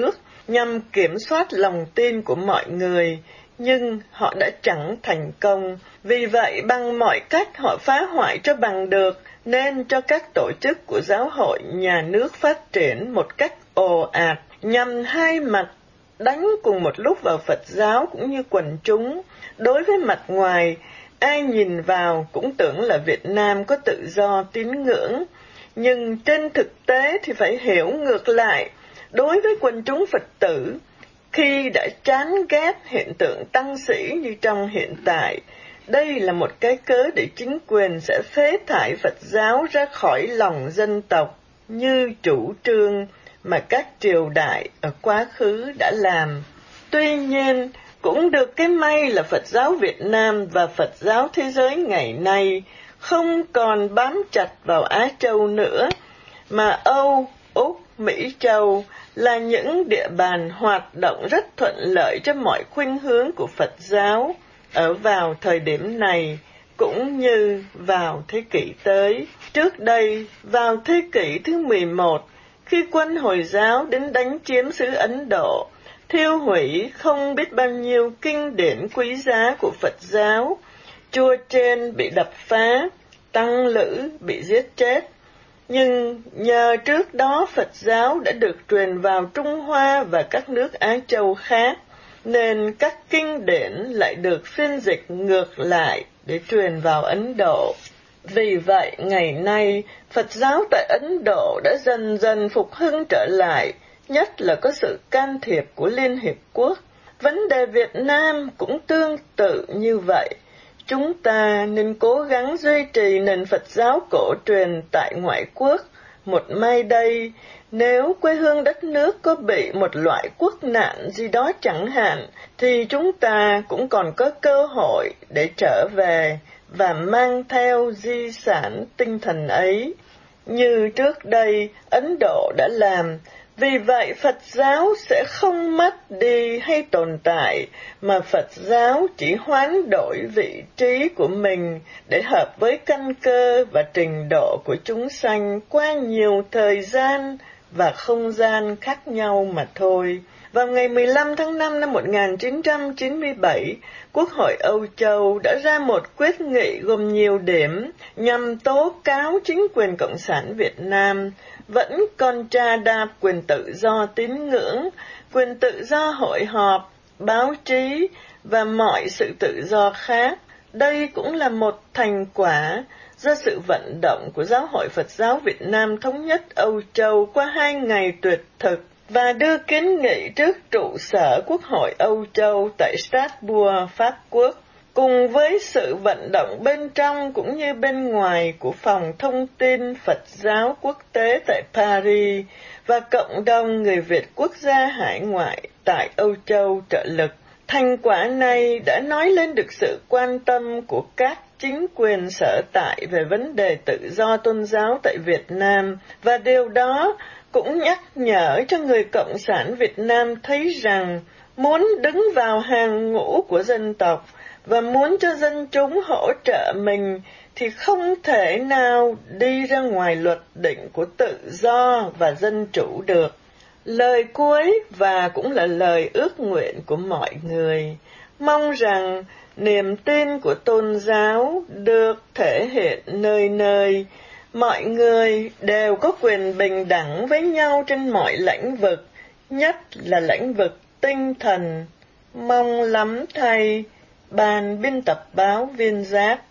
nhằm kiểm soát lòng tin của mọi người, nhưng họ đã chẳng thành công. Vì vậy, bằng mọi cách họ phá hoại cho bằng được, nên cho các tổ chức của giáo hội nhà nước phát triển một cách ồ ạt, nhằm hai mặt, đánh cùng một lúc vào Phật giáo cũng như quần chúng. Đối với mặt ngoài, ai nhìn vào cũng tưởng là Việt Nam có tự do tín ngưỡng, nhưng trên thực tế thì phải hiểu ngược lại. Đối với quần chúng Phật tử, khi đã chán ghét hiện tượng tăng sĩ như trong hiện tại, đây là một cái cớ để chính quyền sẽ phế thải Phật giáo ra khỏi lòng dân tộc như chủ trương mà các triều đại ở quá khứ đã làm. Tuy nhiên, cũng được cái may là Phật giáo Việt Nam và Phật giáo thế giới ngày nay không còn bám chặt vào Á Châu nữa, mà Âu, Úc, Mỹ Châu là những địa bàn hoạt động rất thuận lợi cho mọi khuynh hướng của Phật giáo ở vào thời điểm này cũng như vào thế kỷ tới. Trước đây, vào thế kỷ thứ mười một, khi quân Hồi giáo đến đánh chiếm xứ Ấn Độ, thiêu hủy không biết bao nhiêu kinh điển quý giá của Phật giáo, chùa trên bị đập phá, tăng lữ bị giết chết. Nhưng nhờ trước đó Phật giáo đã được truyền vào Trung Hoa và các nước Á Châu khác, nên các kinh điển lại được phiên dịch ngược lại để truyền vào Ấn Độ. Vì vậy, ngày nay, Phật giáo tại Ấn Độ đã dần dần phục hưng trở lại, nhất là có sự can thiệp của Liên Hiệp Quốc. Vấn đề Việt Nam cũng tương tự như vậy. Chúng ta nên cố gắng duy trì nền Phật giáo cổ truyền tại ngoại quốc. Một mai đây, nếu quê hương đất nước có bị một loại quốc nạn gì đó chẳng hạn, thì chúng ta cũng còn có cơ hội để trở về và mang theo di sản tinh thần ấy, như trước đây Ấn Độ đã làm. Vì vậy, Phật giáo sẽ không mất đi hay tồn tại, mà Phật giáo chỉ hoán đổi vị trí của mình để hợp với căn cơ và trình độ của chúng sanh qua nhiều thời gian và không gian khác nhau mà thôi. Vào ngày mười lăm tháng năm năm một nghìn chín trăm chín mươi bảy, Quốc hội Âu Châu đã ra một quyết nghị gồm nhiều điểm nhằm tố cáo chính quyền Cộng sản Việt Nam vẫn còn trà đạp quyền tự do tín ngưỡng, quyền tự do hội họp, báo chí và mọi sự tự do khác. Đây cũng là một thành quả do sự vận động của Giáo hội Phật giáo Việt Nam Thống nhất Âu Châu qua hai ngày tuyệt thực và đưa kiến nghị trước trụ sở Quốc hội Âu Châu tại Strasbourg, Pháp Quốc, cùng với sự vận động bên trong cũng như bên ngoài của Phòng Thông tin Phật giáo Quốc tế tại Paris và cộng đồng người Việt quốc gia hải ngoại tại Âu Châu trợ lực. Thành quả này đã nói lên được sự quan tâm của các chính quyền sở tại về vấn đề tự do tôn giáo tại Việt Nam, và điều đó cũng nhắc nhở cho người Cộng sản Việt Nam thấy rằng muốn đứng vào hàng ngũ của dân tộc và muốn cho dân chúng hỗ trợ mình thì không thể nào đi ra ngoài luật định của tự do và dân chủ được. Lời cuối và cũng là lời ước nguyện của mọi người, mong rằng niềm tin của tôn giáo được thể hiện nơi nơi. Mọi người đều có quyền bình đẳng với nhau trên mọi lĩnh vực, nhất là lĩnh vực tinh thần. Mong lắm thay. Ban biên tập báo Viên Giác.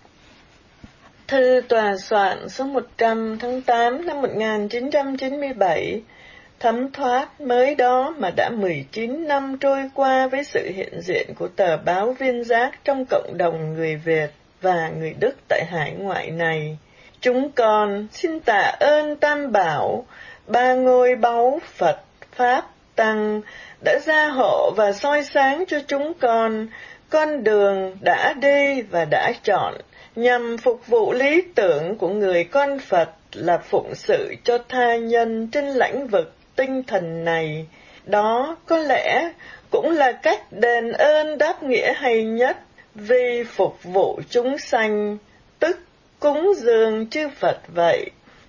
Thư tòa soạn số một trăm tháng tám năm một nghìn chín trăm chín mươi bảy. Thấm thoát mới đó mà đã mười chín năm trôi qua với sự hiện diện của tờ báo Viên Giác trong cộng đồng người Việt và người Đức tại hải ngoại này. Chúng con xin tạ ơn Tam Bảo, ba ngôi báu Phật, Pháp, Tăng đã gia hộ và soi sáng cho chúng con con đường đã đi và đã chọn nhằm phục vụ lý tưởng của người con Phật là phụng sự cho tha nhân trên lĩnh vực tinh thần này. Đó có lẽ cũng là cách đền ơn đáp nghĩa hay nhất vì phục vụ chúng sanh, tức cúng dường chư Phật vậy.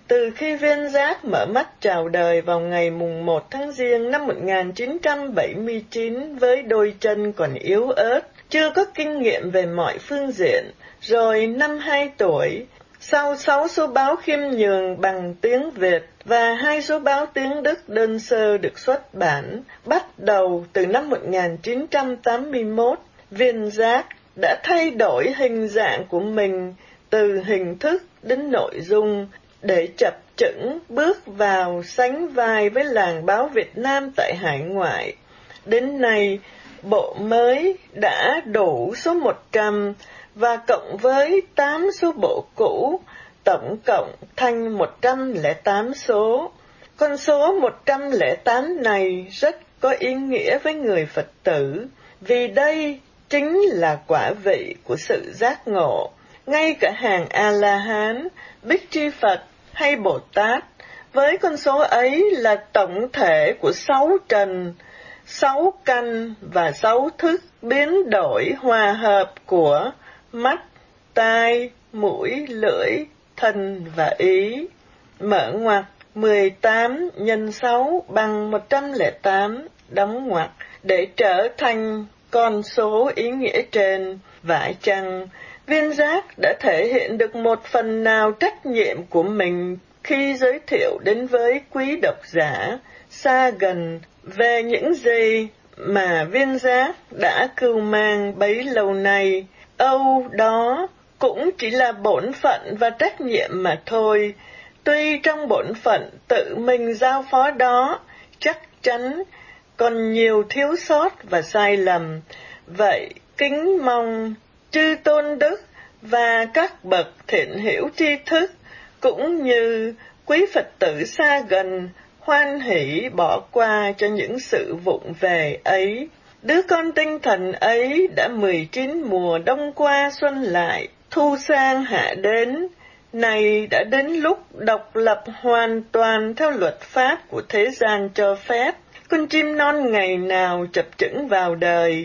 Từ khi Viên Giác mở mắt chào đời vào ngày mùng một tháng Giêng năm một nghìn chín trăm bảy mươi chín với đôi chân còn yếu ớt, chưa có kinh nghiệm về mọi phương diện, rồi năm hai tuổi, sau sáu số báo khiêm nhường bằng tiếng Việt và hai số báo tiếng Đức đơn sơ được xuất bản, bắt đầu từ năm một nghìn chín trăm tám mươi mốt, Viên Giác đã thay đổi hình dạng của mình từ hình thức đến nội dung để chập chững bước vào sánh vai với làng báo Việt Nam tại hải ngoại. Đến nay, bộ mới đã đủ số một trăm và cộng với tám số bộ cũ, tổng cộng thành một trăm lẻ tám số. Con số một trăm lẻ tám này rất có ý nghĩa với người Phật tử, vì đây chính là quả vị của sự giác ngộ. Ngay cả hàng A-la-hán, Bích Chi Phật hay Bồ Tát, với con số ấy là tổng thể của sáu trần, sáu căn và sáu thức biến đổi hòa hợp của mắt, tai, mũi, lưỡi, thân và ý. Mở ngoặc mười tám nhân sáu bằng một trăm lẻ tám, đóng ngoặc, để trở thành con số ý nghĩa trên. Vải chăng, Viên Giác đã thể hiện được một phần nào trách nhiệm của mình khi giới thiệu đến với quý độc giả xa gần về những gì mà Viên Giác đã cưu mang bấy lâu nay. Âu đó cũng chỉ là bổn phận và trách nhiệm mà thôi. Tuy trong bổn phận tự mình giao phó đó chắc chắn còn nhiều thiếu sót và sai lầm, vậy kính mong chư tôn đức và các bậc thiện hữu tri thức cũng như quý Phật tử xa gần hoan hỷ bỏ qua cho những sự vụng về ấy. Đứa con tinh thần ấy đã mười chín mùa đông qua xuân lại, thu sang hạ đến, này đã đến lúc độc lập hoàn toàn theo luật pháp của thế gian cho phép. Con chim non ngày nào chập chững vào đời,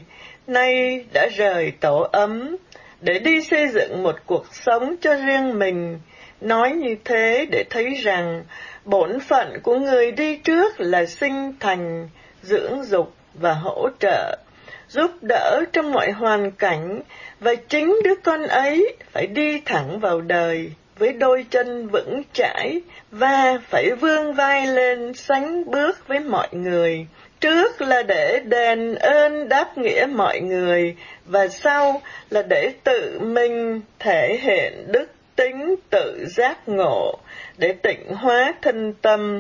nay đã rời tổ ấm, để đi xây dựng một cuộc sống cho riêng mình. Nói như thế để thấy rằng bổn phận của người đi trước là sinh thành, dưỡng dục và hỗ trợ, giúp đỡ trong mọi hoàn cảnh, và chính đứa con ấy phải đi thẳng vào đời với đôi chân vững chãi và phải vươn vai lên sánh bước với mọi người. Trước là để đền ơn đáp nghĩa mọi người, và sau là để tự mình thể hiện đức tính tự giác ngộ, để tịnh hóa thân tâm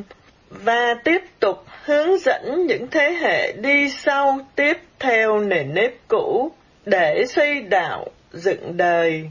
và tiếp tục hướng dẫn những thế hệ đi sau tiếp theo nền nếp cũ để xây đạo dựng đời.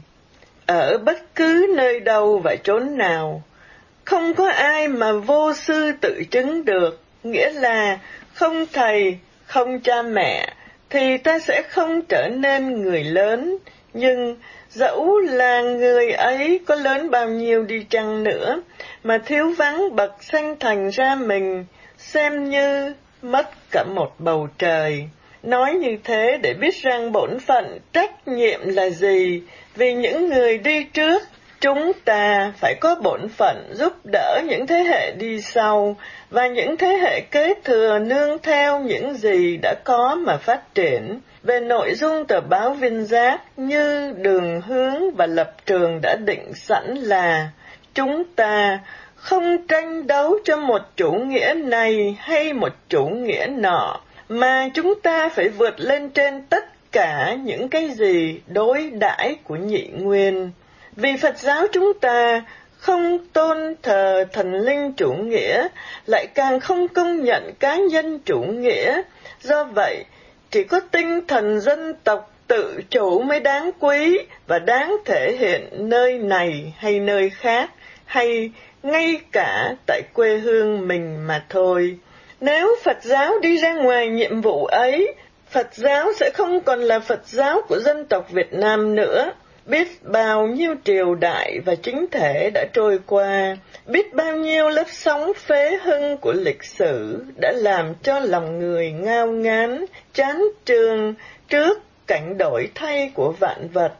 Ở bất cứ nơi đâu và chốn nào, không có ai mà vô sư tự chứng được, nghĩa là không thầy, không cha mẹ, thì ta sẽ không trở nên người lớn. Nhưng dẫu là người ấy có lớn bao nhiêu đi chăng nữa, mà thiếu vắng bậc sanh thành ra mình, xem như mất cả một bầu trời. Nói như thế để biết rằng bổn phận trách nhiệm là gì, vì những người đi trước, chúng ta phải có bổn phận giúp đỡ những thế hệ đi sau, và những thế hệ kế thừa nương theo những gì đã có mà phát triển. Về nội dung tờ báo Viên Giác, như đường hướng và lập trường đã định sẵn là chúng ta không tranh đấu cho một chủ nghĩa này hay một chủ nghĩa nọ, mà chúng ta phải vượt lên trên tất cả những cái gì đối đãi của nhị nguyên. Vì Phật giáo chúng ta không tôn thờ thần linh chủ nghĩa, lại càng không công nhận cá nhân chủ nghĩa. Do vậy, chỉ có tinh thần dân tộc tự chủ mới đáng quý và đáng thể hiện nơi này hay nơi khác, hay ngay cả tại quê hương mình mà thôi. Nếu Phật giáo đi ra ngoài nhiệm vụ ấy, Phật giáo sẽ không còn là Phật giáo của dân tộc Việt Nam nữa. Biết bao nhiêu triều đại và chính thể đã trôi qua, biết bao nhiêu lớp sóng phế hưng của lịch sử đã làm cho lòng người ngao ngán, chán chường trước cảnh đổi thay của vạn vật.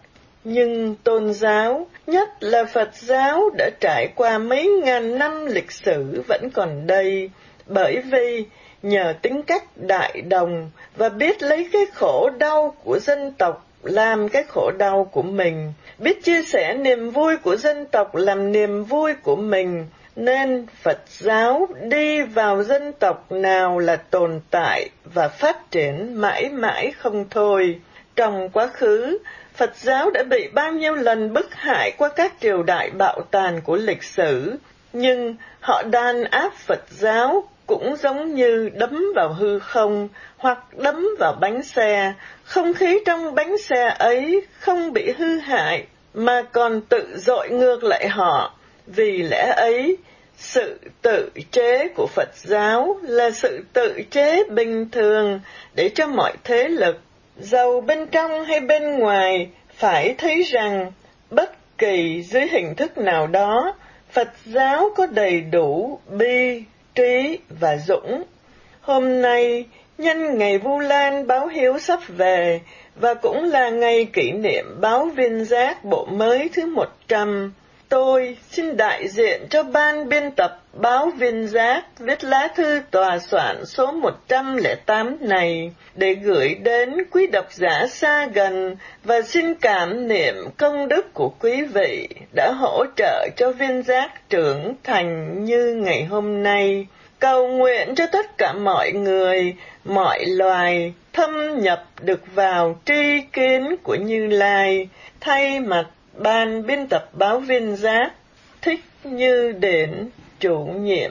Nhưng tôn giáo, nhất là Phật giáo, đã trải qua mấy ngàn năm lịch sử vẫn còn đây, bởi vì nhờ tính cách đại đồng và biết lấy cái khổ đau của dân tộc làm cái khổ đau của mình, biết chia sẻ niềm vui của dân tộc làm niềm vui của mình, nên Phật giáo đi vào dân tộc nào là tồn tại và phát triển mãi mãi không thôi. Trong quá khứ, Phật giáo đã bị bao nhiêu lần bức hại qua các triều đại bạo tàn của lịch sử, nhưng họ đàn áp Phật giáo cũng giống như đấm vào hư không hoặc đấm vào bánh xe. Không khí trong bánh xe ấy không bị hư hại mà còn tự dội ngược lại họ. Vì lẽ ấy, sự tự chế của Phật giáo là sự tự chế bình thường để cho mọi thế lực, dầu bên trong hay bên ngoài, phải thấy rằng bất kỳ dưới hình thức nào đó, Phật giáo có đầy đủ bi, trí và dũng. Hôm nay, nhân ngày Vu Lan báo hiếu sắp về, và cũng là ngày kỷ niệm báo Viên Giác bộ mới thứ một trăm, tôi xin đại diện cho ban biên tập báo Viên Giác viết lá thư tòa soạn số một trăm lẻ tám này để gửi đến quý độc giả xa gần và xin cảm niệm công đức của quý vị đã hỗ trợ cho Viên Giác trưởng thành như ngày hôm nay. Cầu nguyện cho tất cả mọi người, mọi loài thâm nhập được vào tri kiến của Như Lai. Thay mặt ban biên tập báo Viên Giác, Thích Như Đến, chủ nhiệm.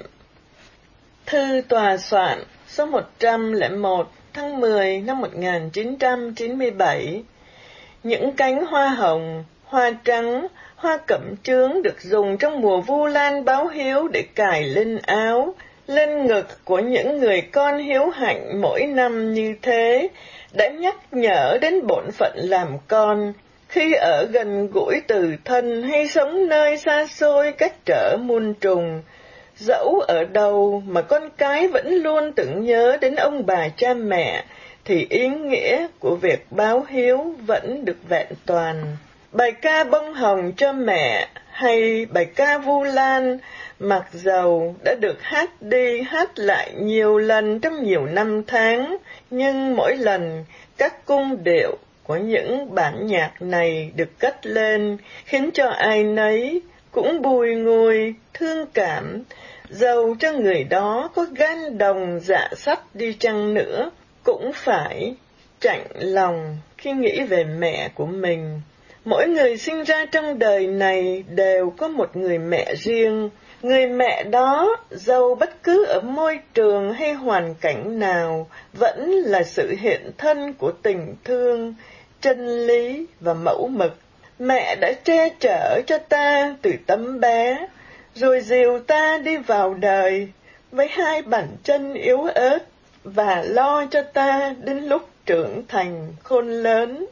Thư tòa soạn số một trăm lẻ một tháng mười năm một nghìn chín trăm chín mươi bảy. Những cánh hoa hồng, hoa trắng, hoa cẩm chướng được dùng trong mùa Vu Lan báo hiếu để cài lên áo, lên ngực của những người con hiếu hạnh mỗi năm như thế, đã nhắc nhở đến bổn phận làm con. Khi ở gần gũi từ thân hay sống nơi xa xôi cách trở muôn trùng, dẫu ở đâu mà con cái vẫn luôn tưởng nhớ đến ông bà cha mẹ, thì ý nghĩa của việc báo hiếu vẫn được vẹn toàn. Bài ca bông hồng cho mẹ hay bài ca Vu Lan, mặc dầu đã được hát đi hát lại nhiều lần trong nhiều năm tháng, nhưng mỗi lần các cung điệu của những bản nhạc này được cất lên khiến cho ai nấy cũng bùi ngùi, thương cảm, dầu cho người đó có gan đồng dạ sắt đi chăng nữa, cũng phải chạnh lòng khi nghĩ về mẹ của mình. Mỗi người sinh ra trong đời này đều có một người mẹ riêng. Người mẹ đó, dầu bất cứ ở môi trường hay hoàn cảnh nào, vẫn là sự hiện thân của tình thương, chân lý và mẫu mực. Mẹ đã che chở cho ta từ tấm bé, rồi dìu ta đi vào đời với hai bàn chân yếu ớt và lo cho ta đến lúc trưởng thành khôn lớn.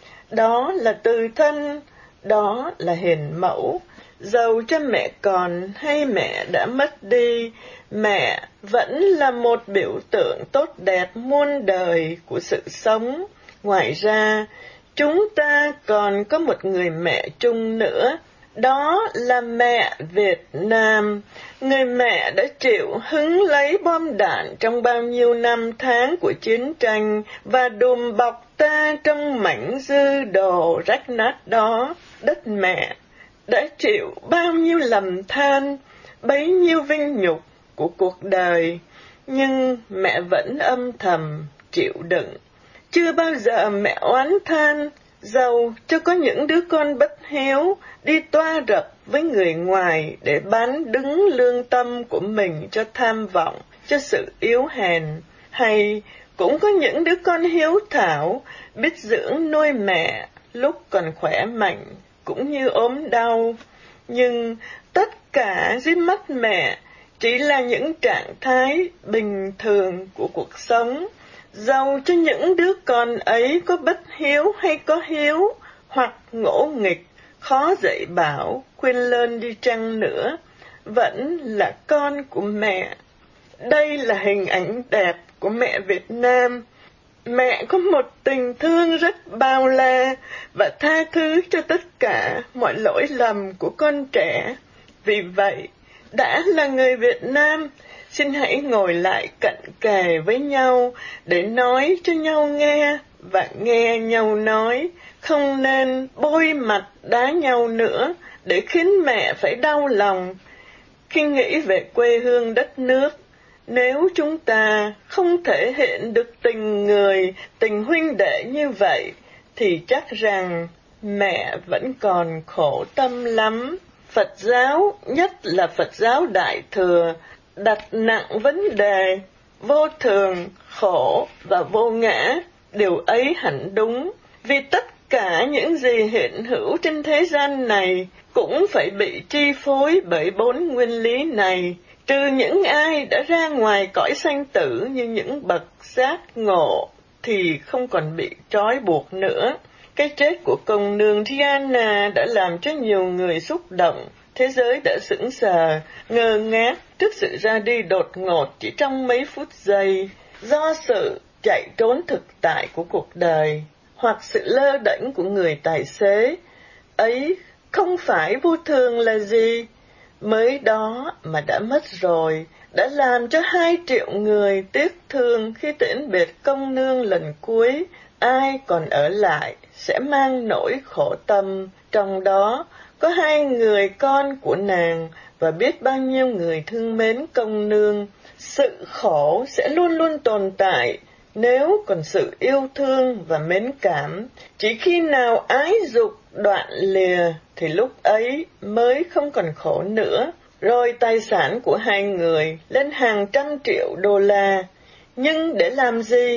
Đó là từ thân, đó là hiền mẫu. Dầu cho mẹ còn hay mẹ đã mất đi, mẹ vẫn là một biểu tượng tốt đẹp muôn đời của sự sống. Ngoài ra, chúng ta còn có một người mẹ chung nữa, đó là mẹ Việt Nam. Người mẹ đã chịu hứng lấy bom đạn trong bao nhiêu năm tháng của chiến tranh và đùm bọc ta trong mảnh dư đồ rách nát đó. Đất mẹ đã chịu bao nhiêu lầm than, bấy nhiêu vinh nhục của cuộc đời, nhưng mẹ vẫn âm thầm chịu đựng. Chưa bao giờ mẹ oán than, dầu cho có những đứa con bất hiếu đi toa rập với người ngoài để bán đứng lương tâm của mình cho tham vọng, cho sự yếu hèn, hay cũng có những đứa con hiếu thảo biết dưỡng nuôi mẹ lúc còn khỏe mạnh cũng như ốm đau. Nhưng tất cả dưới mắt mẹ chỉ là những trạng thái bình thường của cuộc sống. Dầu cho những đứa con ấy có bất hiếu hay có hiếu, hoặc ngỗ nghịch, khó dạy bảo, khuyên lơn đi chăng nữa, vẫn là con của mẹ. Đây là hình ảnh đẹp của mẹ Việt Nam. Mẹ có một tình thương rất bao la và tha thứ cho tất cả mọi lỗi lầm của con trẻ. Vì vậy, đã là người Việt Nam, xin hãy ngồi lại cạnh kề với nhau để nói cho nhau nghe và nghe nhau nói, không nên bôi mặt đá nhau nữa để khiến mẹ phải đau lòng. Khi nghĩ về quê hương đất nước, nếu chúng ta không thể hiện được tình người, tình huynh đệ như vậy, thì chắc rằng mẹ vẫn còn khổ tâm lắm. Phật giáo, nhất là Phật giáo Đại Thừa, đặt nặng vấn đề vô thường, khổ và vô ngã. Điều ấy hẳn đúng, vì tất cả những gì hiện hữu trên thế gian này cũng phải bị chi phối bởi bốn nguyên lý này, trừ những ai đã ra ngoài cõi sanh tử như những bậc giác ngộ thì không còn bị trói buộc nữa. Cái chết của công nương Diana đã làm cho nhiều người xúc động. Thế giới đã sững sờ, ngơ ngác trước sự ra đi đột ngột chỉ trong mấy phút giây, do sự chạy trốn thực tại của cuộc đời, hoặc sự lơ đễnh của người tài xế. Ấy không phải vô thường là gì, mới đó mà đã mất rồi, đã làm cho hai triệu người tiếc thương khi tiễn biệt công nương lần cuối. Ai còn ở lại sẽ mang nỗi khổ tâm, trong đó có hai người con của nàng và biết bao nhiêu người thương mến công nương. Sự khổ sẽ luôn luôn tồn tại nếu còn sự yêu thương và mến cảm. Chỉ khi nào ái dục đoạn lìa thì lúc ấy mới không còn khổ nữa. Rồi tài sản của hai người lên hàng trăm triệu đô la. Nhưng để làm gì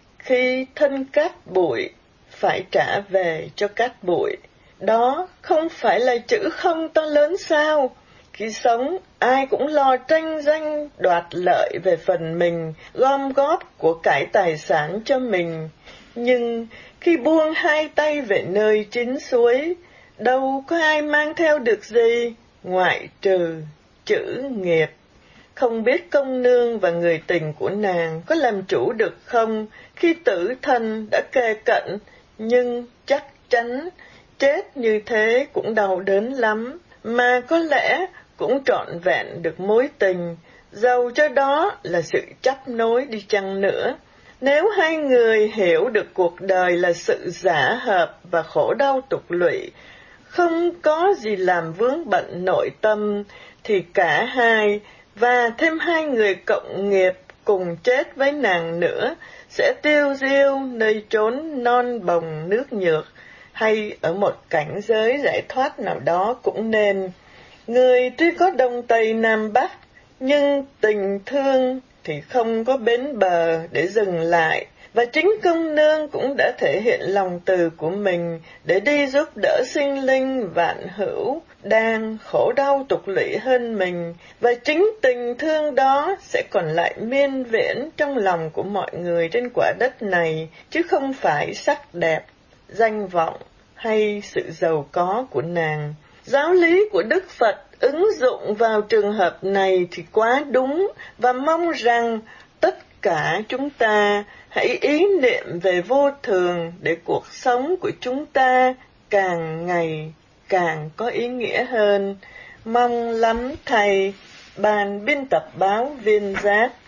khi thân cát bụi phải trả về cho cát bụi? Đó không phải là chữ không to lớn sao? Khi sống, ai cũng lo tranh danh đoạt lợi về phần mình, gom góp của cải tài sản cho mình. Nhưng khi buông hai tay về nơi chín suối, đâu có ai mang theo được gì, ngoại trừ chữ nghiệp. Không biết công nương và người tình của nàng có làm chủ được không khi tử thân đã kề cận, nhưng chắc chắn chết như thế cũng đau đớn lắm, mà có lẽ cũng trọn vẹn được mối tình, dầu cho đó là sự chấp nối đi chăng nữa. Nếu hai người hiểu được cuộc đời là sự giả hợp và khổ đau tục lụy, không có gì làm vướng bận nội tâm, thì cả hai và thêm hai người cộng nghiệp cùng chết với nàng nữa sẽ tiêu diêu nơi chốn non bồng nước nhược, hay ở một cảnh giới giải thoát nào đó cũng nên. Người tuy có đông tây nam bắc, nhưng tình thương thì không có bến bờ để dừng lại, và chính công nương cũng đã thể hiện lòng từ của mình để đi giúp đỡ sinh linh vạn hữu đang khổ đau tục lụy hơn mình, và chính tình thương đó sẽ còn lại miên viễn trong lòng của mọi người trên quả đất này, chứ không phải sắc đẹp, danh vọng hay sự giàu có của nàng. Giáo lý của Đức Phật ứng dụng vào trường hợp này thì quá đúng, và mong rằng tất cả chúng ta hãy ý niệm về vô thường để cuộc sống của chúng ta càng ngày càng có ý nghĩa hơn. Mong lắm thầy. Ban biên tập báo Viên Giác.